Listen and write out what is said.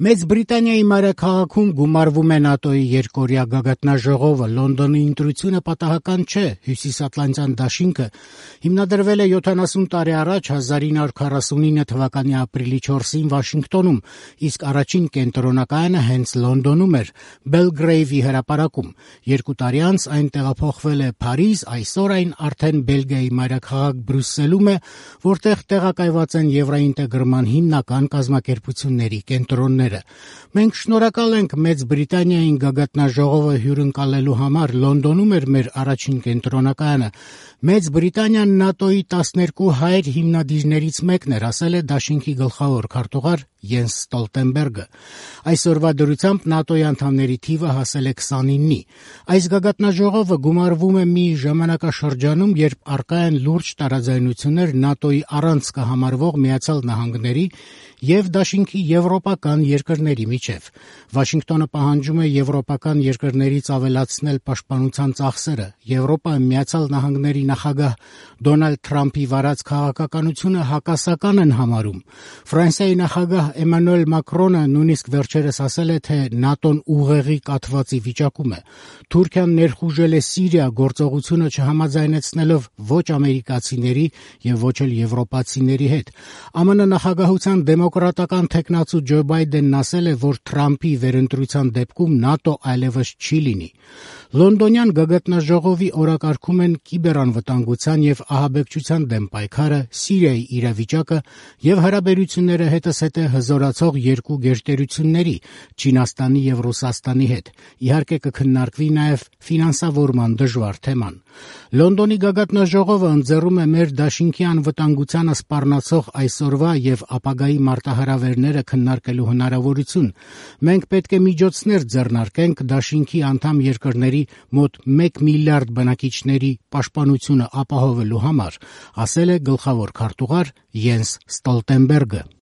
Մեծ Բրիտանիայի մայրաքաղաքում գումարվում է ՆԱՏՕ-ի երկօրյա գագաթնաժողովը։ Լոնդոնի ընտրությունը պատահական չէ։ Հյուսիսատլանտյան դաշինքը հիմնադրվել է 70 տարի առաջ 1949 թվականի ապրիլի 4-ին Վաշինգտոնում, իսկ առաջին կենտրոնակայանը հենց Լոնդոնում էր, Բելգրեյվի հրապարակում։ 2 տարի անց այն տեղափոխվել է Փարիզ, այսօր այն արդեն Բելգիայի մայրաքաղաք Բրյուսելում է, որտեղ տեղակայված են եվրոինտեգրման հիմնական կազմակերպությունների կենտրոնները։ Մենք շնորհակալ ենք Մեծ Բրիտանիային գագաթնաժողովը հյուրընկալելու համար։ Լոնդոնում էր մեր առաջին կենտրոնակայանը։ Մեծ Բրիտանիան ՆԱՏՕ-ի 12 հայր հիմնադիրներից մեկն էր, ասել է դաշինքի գլխավոր քարտուղար Յենս Ստոլտենբերգը։ Այսօրվա դրությամբ ՆԱՏՕ-ի անդամների թիվը հասել է 29-ի։ Այս գագաթնաժողովը գումարվում է մի ժամանակաշրջանում, երբ առկա են լուրջ տարաձայնություններ ՆԱՏՕ-ի առանց կհամարվող Միացյալ Նահանգների եւ դաշինքի եվրոպական երկրների միջև։ Վաշինգտոնը պահանջում է եվրոպական երկրներից ավելացնել պաշտպանության ծախսերը։ Եվրոպայում Միացյալ Նահանգների նախագահ Դոնալդ Թրամփի վարած քաղաքականությունը հակասական են համարում։ Ֆրանսիայի նախագահ Էմանուել Մակրոնը նույնիսկ վերջերս ասել է, թե ՆԱՏՕ-ն ուղեղի կաթվածի վիճակում է։ Թուրքիան ներխուժել է Սիրիա գործողությունը չհամաձայնեցնելով ոչ ամերիկացիների եւ ոչ էլ եվրոպացիների հետ։ ԱՄՆ նախագահության դեմոկրատական թեկնածու Ջո Բայդենն ասել է, որ Թրամփի վերընտրության դեպքում ՆԱՏՕ այլևս չի լինի։ Լոնդոնյան գագաթնաժողովի օրակարգում են կիբերանվտանգության եւ ահաբեկչության դեմ պայքարը, Սիրիայի իրավիճակը եւ հարաբերությունները հետզհետե հզորացող երկու գերտերությունների՝ Չինաստանի եւ Ռուսաստանի հետ։ Իհարկե կքննարկվի նաեւ ֆինանսավորման դժվար թեման։ Լոնդոնի գագաթնաժողովը ընձեռում է մեր դաշինքի անվտանգությանը սպառնացող այսօրվա եւ ապագայի մարտահրավերները քննարկելու հնարավորություն։ Մենք պետք է միջոցներ ձեռնարկենք դաշինքի անդամ երկրների մոտ 1 միլիարդ բնակիչների պաշտպանությունը ապահովելու համար, ասել է գլխավոր քարտուղար Յենս Ստոլտենբերգը։